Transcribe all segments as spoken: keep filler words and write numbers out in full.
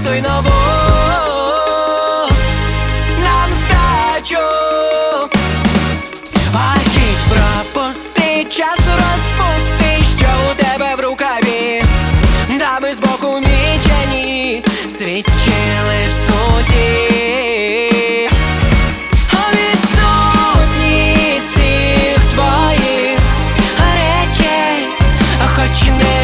фіксуй нову нам здачу. А хіть пропусти, час розпусти, що у тебе в рукаві. Дами збоку мічені свідчили в суді. Відсутність всіх твоїх речей, хоч не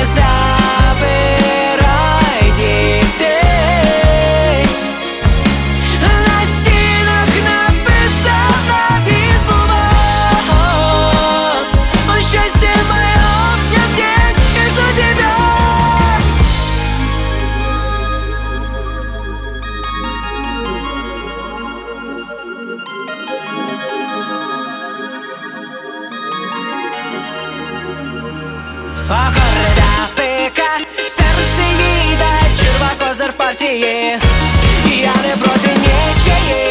забирай дітей. На стінах написав нові слова: счастье мое, я здесь и жду тебя. А горда пика, серце їде, черва козир в партії. Я не проти нічиї.